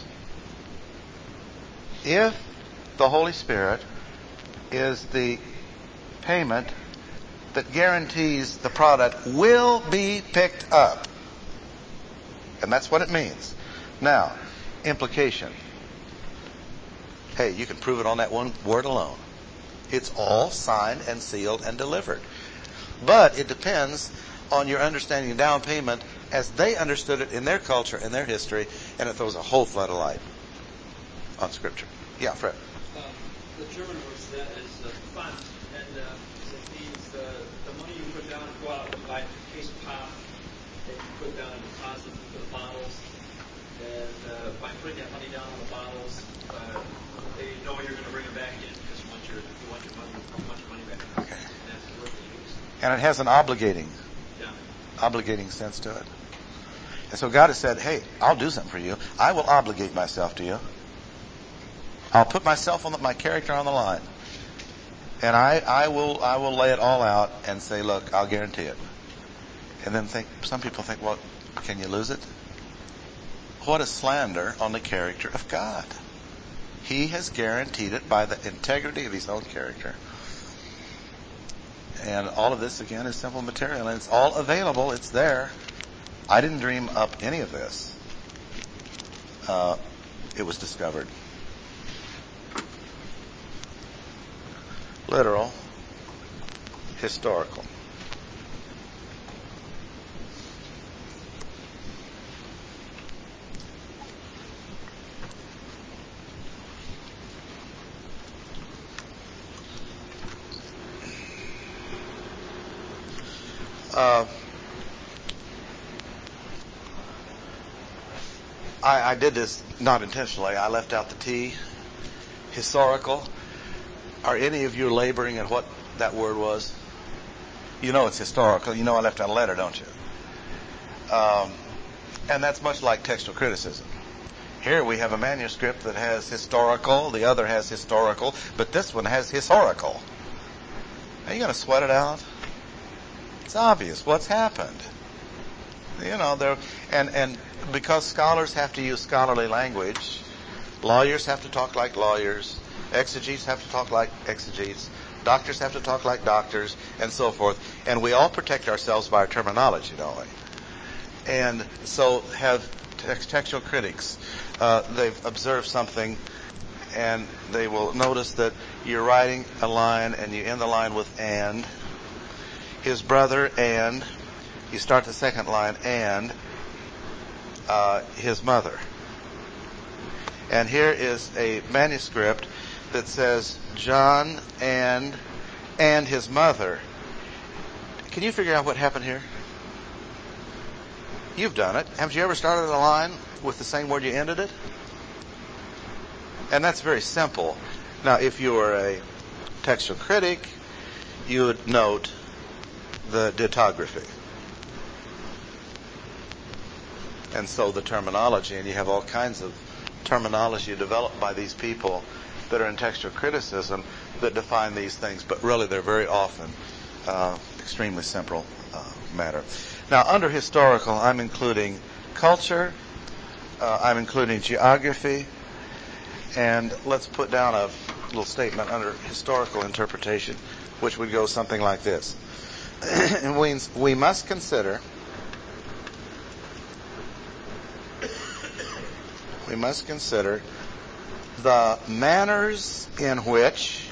If the Holy Spirit is the payment that guarantees the product will be picked up. And that's what it means. Now, implication. Hey, you can prove it on that one word alone. It's all signed and sealed and delivered. But it depends on your understanding of down payment as they understood it in their culture and their history, and it throws a whole flood of light on Scripture. Yeah, Fred. Um, the German word for that is uh, Pfand, and uh, it means uh, the money you put down, go out and buy a case of pop, and you put down a deposit for the bottles, and uh, by putting that money down on the bottles, uh, they know you're going to bring it back in because you want your you want your money you want your money back. Okay. And that's the word they use. And it has an obligating, yeah. obligating sense to it. And so God has said, hey, I'll do something for you. I will obligate myself to you. I'll put myself on the, my character on the line. And I, I will I will lay it all out and say, look, I'll guarantee it. And then think, some people think, well, can you lose it? What a slander on the character of God. He has guaranteed it by the integrity of his own character. And all of this, again, is simple material. And it's all available. It's there. I didn't dream up any of this. uh, it was discovered. Literal, historical. Uh, I, I did this not intentionally. I left out the T. Historical. Are any of you laboring at what that word was? You know it's historical. You know I left out a letter, don't you? Um, and that's much like textual criticism. Here we have a manuscript that has historical, the other has historical, but this one has historical. Are you going to sweat it out? It's obvious what's happened. You know, there and and because scholars have to use scholarly language, lawyers have to talk like lawyers, exegetes have to talk like exegetes, doctors have to talk like doctors, and so forth. And we all protect ourselves by our terminology, don't we? And so have text- textual critics. Uh, they've observed something, and they will notice that you're writing a line, and you end the line with and. His brother and, you start the second line, and uh, his mother. And here is a manuscript that says John and and his mother. Can you figure out what happened here? You've done it. Haven't you ever started a line with the same word you ended it? And that's very simple. Now, if you were a textual critic, you would note the ditography. And so the terminology, and you have all kinds of terminology developed by these people that are in textual criticism that define these things, but really they're very often uh, extremely simple uh, matter. Now, under historical, I'm including culture, uh, I'm including geography, and let's put down a little statement under historical interpretation, which would go something like this. And we, we must consider we must consider the manners in which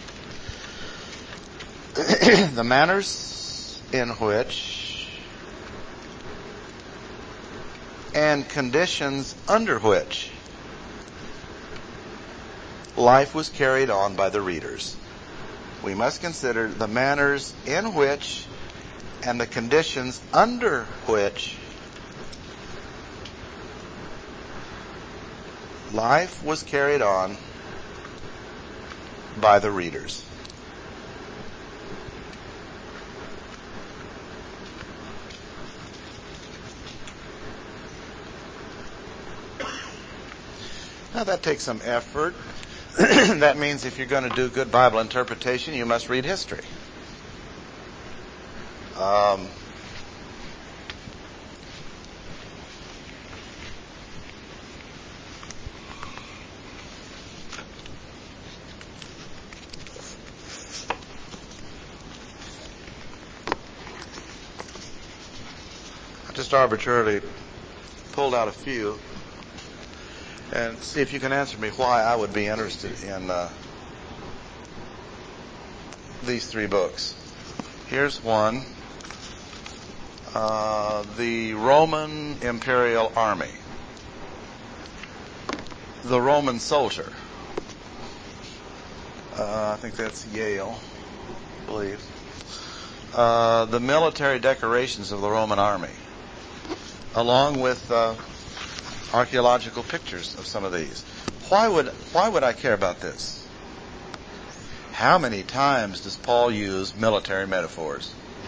the manners in which and conditions under which life was carried on by the readers. We must consider the manners in which and the conditions under which life was carried on by the readers. Now that takes some effort. That means if you're going to do good Bible interpretation, you must read history. Um, I just arbitrarily pulled out a few and see if you can answer me why I would be interested in uh, these three books. Here's one. Uh, the Roman Imperial Army. The Roman Soldier. Uh, I think that's Yale, I believe. Uh, the military decorations of the Roman army, along with uh, archaeological pictures of some of these. Why would why would I care about this? How many times does Paul use military metaphors?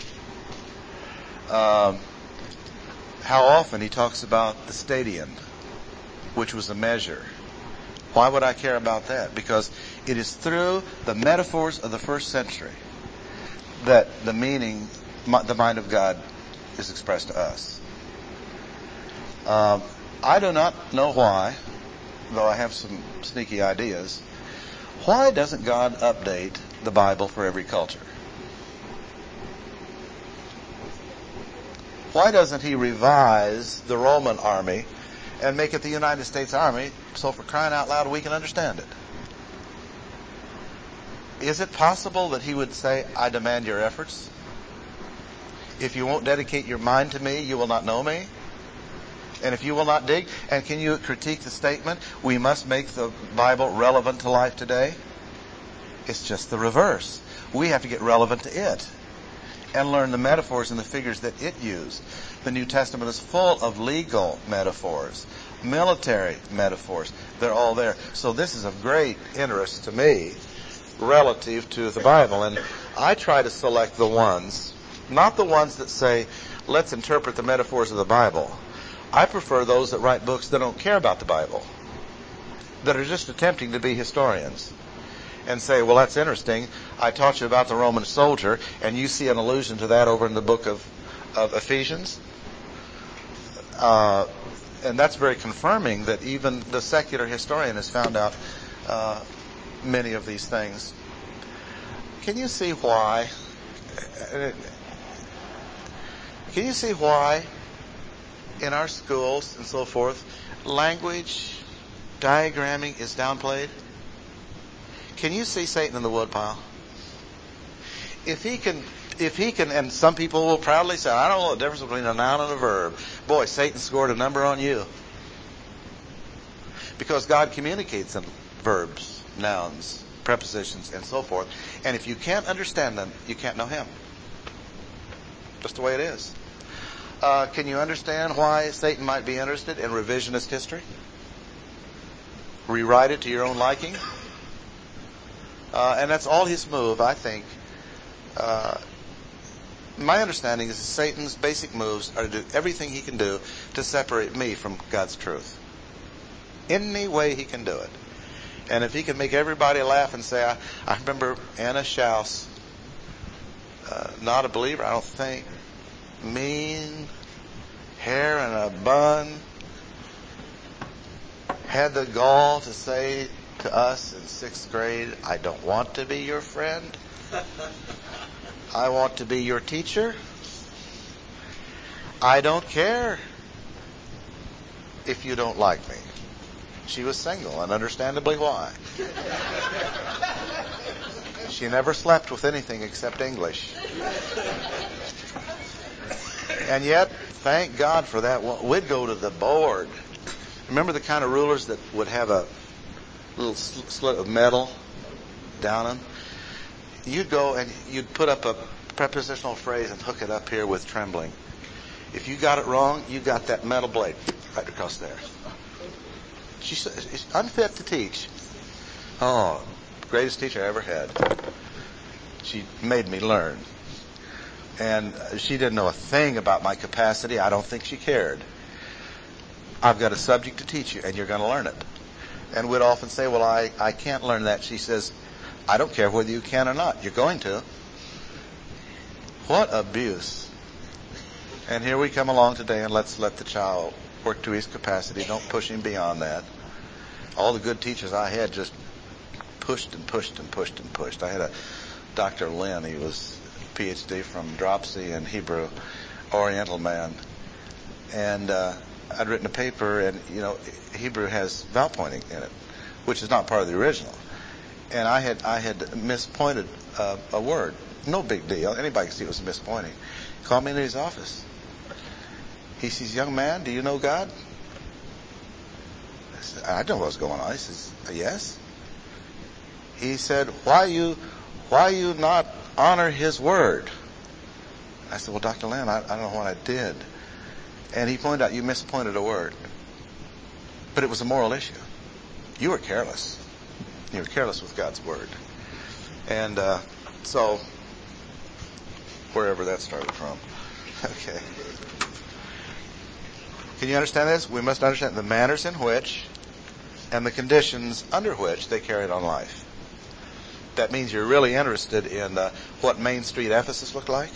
Um, how often he talks about the stadion, which was a measure. Why would I care about that? Because it is through the metaphors of the first century that the meaning, the mind of God, is expressed to us. Um, I do not know why, though I have some sneaky ideas. Why doesn't God update the Bible for every culture? Why doesn't he revise the Roman army and make it the United States Army, so for crying out loud we can understand it. Is it possible that he would say, I demand your efforts? If you won't dedicate your mind to me, you will not know me. And if you will not dig, and can you critique the statement, we must make the Bible relevant to life today? It's just the reverse. We have to get relevant to it and learn the metaphors and the figures that it used. The New Testament is full of legal metaphors, military metaphors. They're all there. So this is of great interest to me relative to the Bible. And I try to select the ones, not the ones that say, let's interpret the metaphors of the Bible. I prefer those that write books that don't care about the Bible, that are just attempting to be historians and say, well, that's interesting. I taught you about the Roman soldier, and you see an allusion to that over in the book of, of Ephesians. Uh, and that's very confirming that even the secular historian has found out uh, many of these things. Can you see why? Can you see why in our schools and so forth, language, diagramming is downplayed? Can you see Satan in the woodpile? If he can, if he can, and some people will proudly say, I don't know the difference between a noun and a verb. Boy, Satan scored a number on you. Because God communicates in verbs, nouns, prepositions, and so forth. And if you can't understand them, you can't know him. Just the way it is. Uh, can you understand why Satan might be interested in revisionist history? Rewrite it to your own liking? Uh, and that's all his move, I think. Uh, my understanding is that Satan's basic moves are to do everything he can do to separate me from God's truth. Any way he can do it. And if he can make everybody laugh and say, I, I remember Anna Schaus, uh, not a believer, I don't think, mean, hair in a bun, had the gall to say to us in sixth grade, I don't want to be your friend. I want to be your teacher. I don't care if you don't like me. She was single, and understandably why. She never slept with anything except English. And yet, thank God for that. We'd go to the board. Remember the kind of rulers that would have a little slit of metal down them? You'd go and you'd put up a prepositional phrase and hook it up here with trembling. If you got it wrong, you got that metal blade right across there. She's unfit to teach. Oh, greatest teacher I ever had. She made me learn. And she didn't know a thing about my capacity. I don't think she cared. I've got a subject to teach you, and you're going to learn it. And we'd often say, well, I, I can't learn that. She says, I don't care whether you can or not. You're going to. What abuse. And here we come along today, and let's let the child work to his capacity. Don't push him beyond that. All the good teachers I had just pushed and pushed and pushed and pushed. I had a Doctor Lynn. He was a P H D from Dropsy and Hebrew, Oriental man. And uh, I'd written a paper, and, you know, Hebrew has vowel pointing in it, which is not part of the original. And I had I had mispointed uh, a word. No big deal. Anybody can see it was mispointing. He called me into his office. He says, young man, do you know God? I said, I know what's going on. He says, yes. He said, why you why you not honor his word? I said, well, Doctor Lamb, I, I don't know what I did. And he pointed out, you mispointed a word. But it was a moral issue. You were careless. You were careless with God's word. And uh, so, wherever that started from. Okay. Can you understand this? We must understand the manners in which and the conditions under which they carried on life. That means you're really interested in uh, what Main Street Ephesus looked like.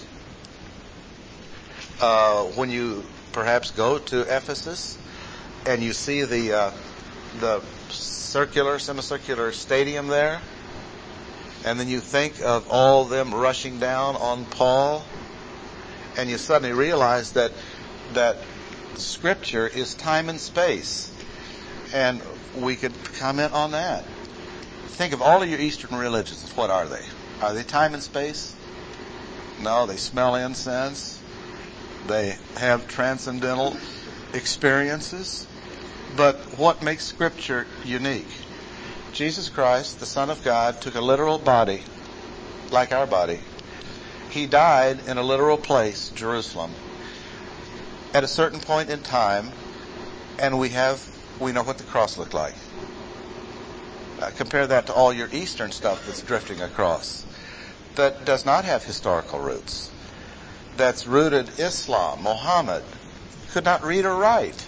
Uh, when you perhaps go to Ephesus and you see the uh, the circular, semicircular stadium there, and then you think of all them rushing down on Paul, and you suddenly realize that that Scripture is time and space. And we could comment on that. Think of all of your Eastern religions. What are they? Are they time and space? No, they smell incense. They have transcendental experiences. But what makes Scripture unique? Jesus Christ, the Son of God, took a literal body, like our body. He died in a literal place, Jerusalem, at a certain point in time, and we have, we know what the cross looked like. Uh, compare that to all your Eastern stuff that's drifting across. That does not have historical roots. That's rooted Islam. Muhammad could not read or write.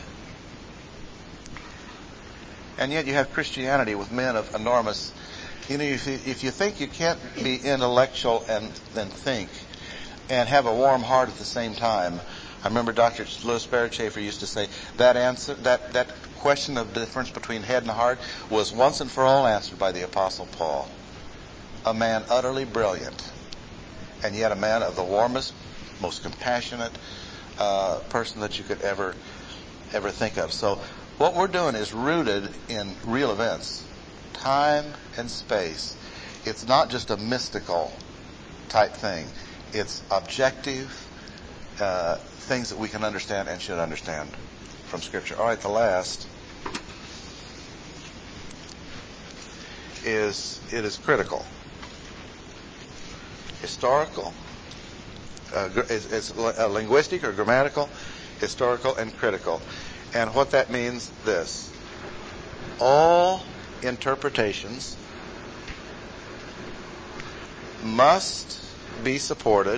And yet you have Christianity with men of enormous... You know, if you, if you think you can't be intellectual and then think and have a warm heart at the same time, I remember Doctor Louis Barrett-Schaefer used to say that answer, that, that question of the difference between head and heart was once and for all answered by the Apostle Paul. A man utterly brilliant, and yet a man of the warmest, most compassionate uh, person that you could ever, ever think of. So what we're doing is rooted in real events, time and space. It's not just a mystical type thing. It's objective uh, things that we can understand and should understand from Scripture. All right, the last is it is critical. Historical, uh, it's, it's uh, linguistic or grammatical, historical, and critical. And what that means, this. All interpretations must be supported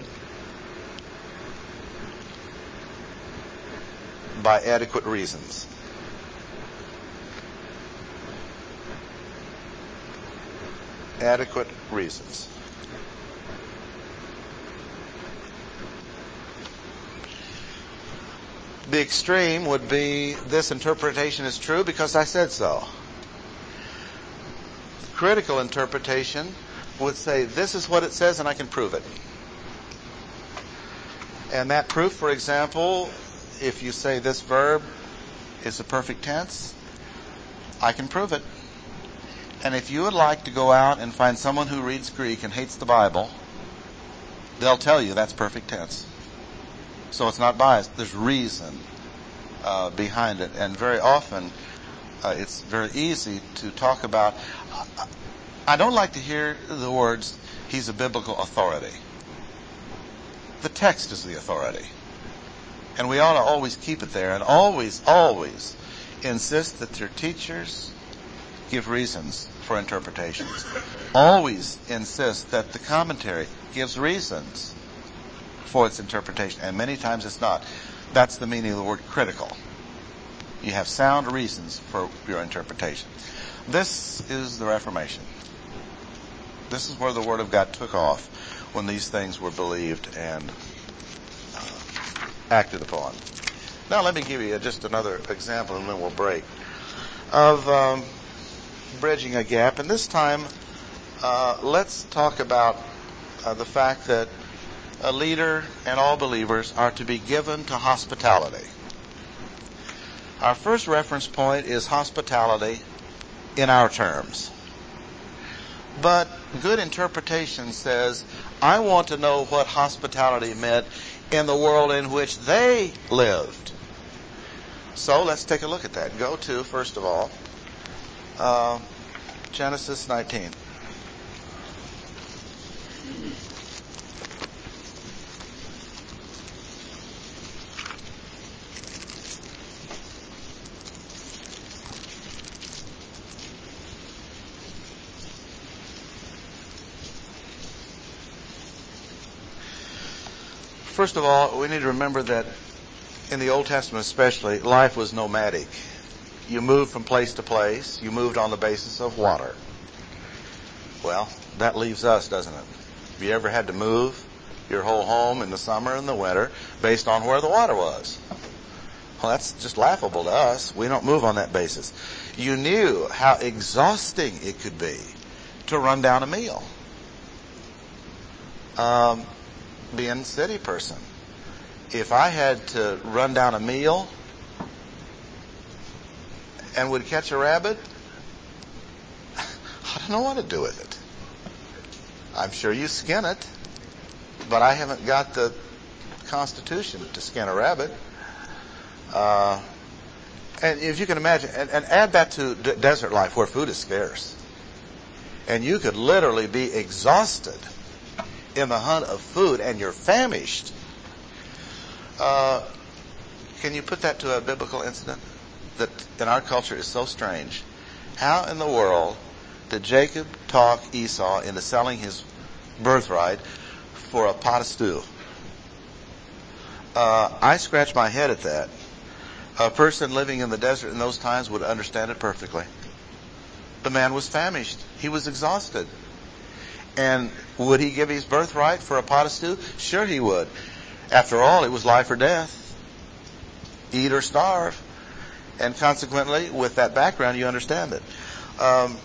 by adequate reasons. Adequate reasons. The extreme would be this interpretation is true because I said so. Critical interpretation would say this is what it says and I can prove it. And that proof, for example, if you say this verb is a perfect tense, I can prove it. And if you would like to go out and find someone who reads Greek and hates the Bible, they'll tell you that's perfect tense. So it's not biased. There's reason uh, behind it. And very often, uh, it's very easy to talk about. I don't like to hear the words, he's a biblical authority. The text is the authority. And we ought to always keep it there and always, always insist that your teachers give reasons for interpretations. Always insist that the commentary gives reasons for its interpretation, and many times it's not. That's the meaning of the word critical. You have sound reasons for your interpretation. This is the Reformation. This is where the Word of God took off, when these things were believed and uh, acted upon. Now let me give you just another example, and then we'll break, of um, bridging a gap. And this time, uh, let's talk about uh, the fact that a leader and all believers are to be given to hospitality. Our first reference point is hospitality in our terms. But good interpretation says, I want to know what hospitality meant in the world in which they lived. So let's take a look at that. Go to, first of all, uh, Genesis nineteen. First of all, we need to remember that in the Old Testament especially, life was nomadic. You moved from place to place. You moved on the basis of water. Well, that leaves us, doesn't it? Have you ever had to move your whole home in the summer and the winter based on where the water was? Well, that's just laughable to us. We don't move on that basis. You knew how exhausting it could be to run down a meal. Um, being a city person, if I had to run down a meal and would catch a rabbit, I don't know what to do with it. I'm sure you skin it, but I haven't got the constitution to skin a rabbit. Uh, and if you can imagine, and, and add that to d- desert life where food is scarce. And you could literally be exhausted in the hunt of food and you're famished. Uh, can you put that to a biblical incident that in our culture is so strange? How in the world did Jacob talk Esau into selling his birthright for a pot of stew? Uh, I scratch my head at that. A person living in the desert in those times would understand it perfectly. The man was famished. He was exhausted. And would he give his birthright for a pot of stew? Sure he would. After all, it was life or death. Eat or starve. And consequently, with that background, you understand it. Um,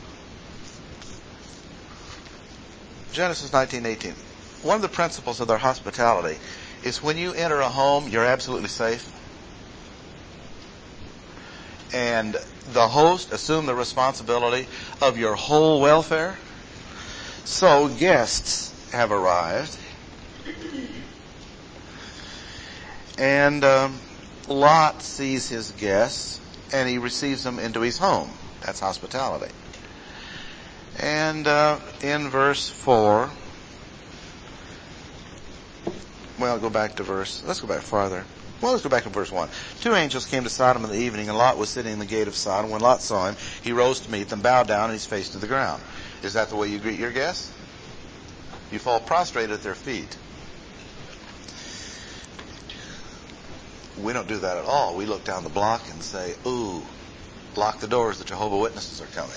Genesis nineteen eighteen. One of the principles of their hospitality is when you enter a home, you're absolutely safe. And the host assumed the responsibility of your whole welfare. So guests have arrived. And um, Lot sees his guests and he receives them into his home. That's hospitality. And uh, in verse four, well, go back to verse, let's go back farther. Well, let's go back to verse one. Two angels came to Sodom in the evening, and Lot was sitting in the gate of Sodom. When Lot saw him, he rose to meet them, bowed down, and his face to the ground. Is that the way you greet your guests? You fall prostrate at their feet. We don't do that at all. We look down the block and say, ooh, lock the doors, the Jehovah's Witnesses are coming.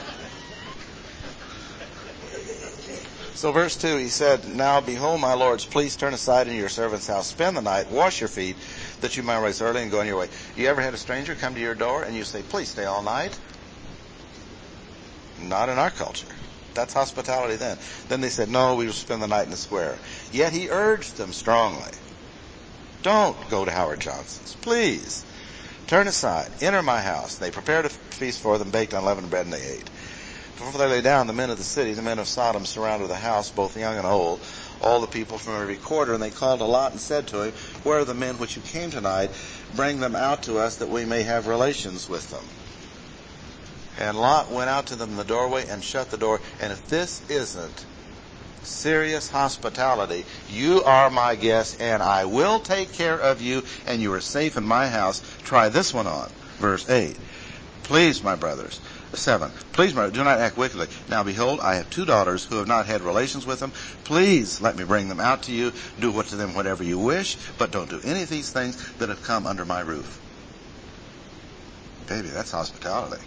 So verse two, he said, now behold, my lords, please turn aside into your servant's house, spend the night, wash your feet, that you might rise early and go on your way. You ever had a stranger come to your door and you say, please stay all night? Not in our culture. That's hospitality then. Then they said, no, we will spend the night in the square. Yet he urged them strongly, don't go to Howard Johnson's. Please, turn aside, enter my house. They prepared a feast for them, baked unleavened bread, and they ate. Before they lay down, the men of the city, the men of Sodom, surrounded the house, both young and old, all the people from every quarter. And they called to Lot and said to him, where are the men which you came tonight? Bring them out to us that we may have relations with them. And Lot went out to them in the doorway and shut the door. And if this isn't serious hospitality, you are my guest and I will take care of you and you are safe in my house. Try this one on. Verse eight. Please, my brothers. Seven. Please, my, do not act wickedly. Now behold, I have two daughters who have not had relations with them. Please let me bring them out to you. Do what to them whatever you wish, but don't do any of these things that have come under my roof. Baby, that's hospitality.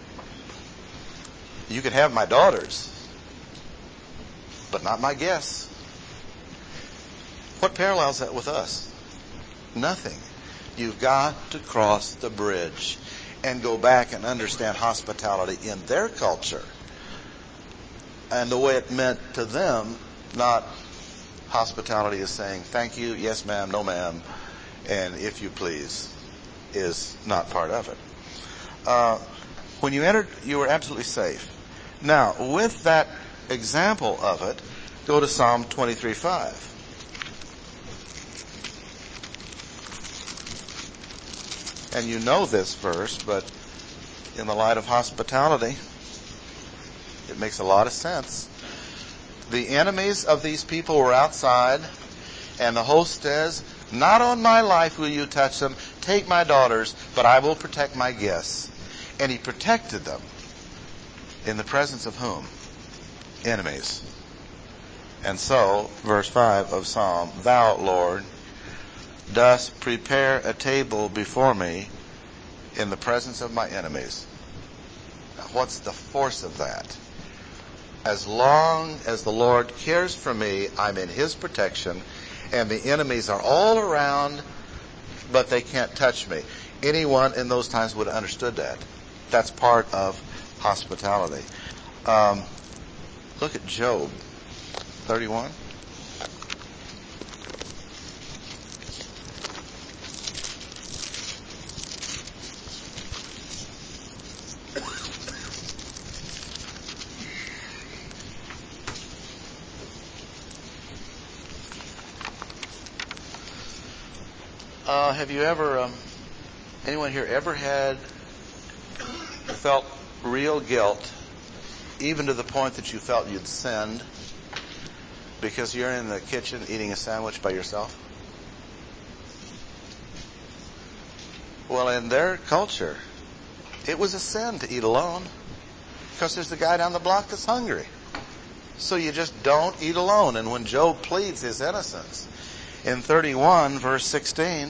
You can have my daughters, but not my guests. What parallels that with us? Nothing. You've got to cross the bridge and go back and understand hospitality in their culture and the way it meant to them. Not hospitality is saying thank you, yes ma'am, no ma'am, and if you please is not part of it. Uh, when you entered, you were absolutely safe. Now, with that example of it, go to Psalm twenty-three five. And you know this verse, but in the light of hospitality, it makes a lot of sense. The enemies of these people were outside, and the host says, not on my life will you touch them. Take my daughters, but I will protect my guests. And he protected them in the presence of whom? Enemies. And so, verse five of Psalm, thou, Lord, dost prepare a table before me in the presence of my enemies. Now, what's the force of that? As long as the Lord cares for me, I'm in his protection, and the enemies are all around, but they can't touch me. Anyone in those times would have understood that. That's part of hospitality. Um, look at Job thirty-one. Uh, have you ever, um, anyone here ever had, felt real guilt, even to the point that you felt you'd sinned because you're in the kitchen eating a sandwich by yourself? Well, in their culture, it was a sin to eat alone because there's the guy down the block that's hungry. So you just don't eat alone. And when Job pleads his innocence in thirty-one, verse sixteen,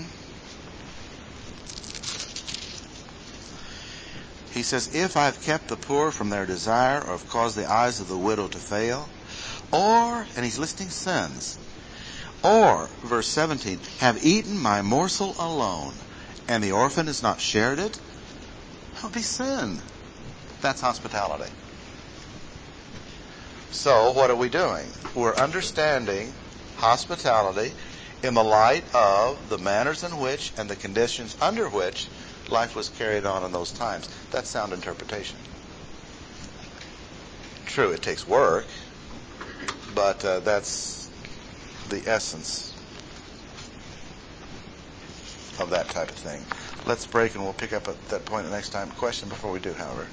he says, if I've kept the poor from their desire or have caused the eyes of the widow to fail, or, and he's listing sins, or, verse seventeen, have eaten my morsel alone, and the orphan has not shared it, that would be sin. That's hospitality. So, what are we doing? We're understanding hospitality in the light of the manners in which and the conditions under which life was carried on in those times. That's sound interpretation. True, it takes work, but uh, that's the essence of that type of thing. Let's break and we'll pick up at that point next time. Question before we do, however.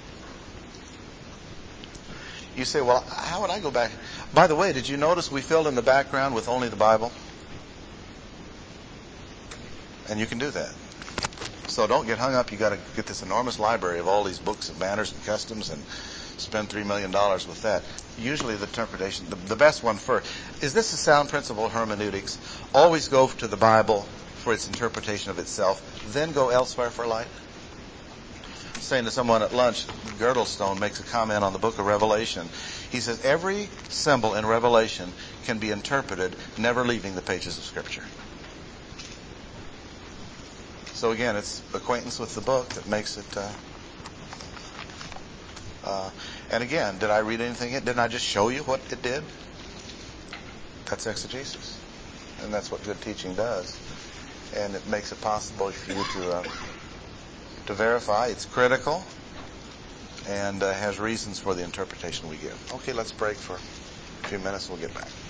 You say, well, how would I go back? By the way, did you notice we filled in the background with only the Bible? And you can do that. So don't get hung up. You got to get this enormous library of all these books and manners and customs and spend three million dollars with that. Usually the interpretation, the, the best one first. Is this a sound principle of hermeneutics? Always go to the Bible for its interpretation of itself, then go elsewhere for light. Saying to someone at lunch, Girdlestone makes a comment on the book of Revelation. He says, every symbol in Revelation can be interpreted, never leaving the pages of Scripture. So again, it's acquaintance with the book that makes it... Uh, uh, and again, did I read anything? Didn't I just show you what it did? That's exegesis. And that's what good teaching does. And it makes it possible for you to... Uh, to verify. It's critical and uh, has reasons for the interpretation we give. Okay, let's break for a few minutes. We'll get back.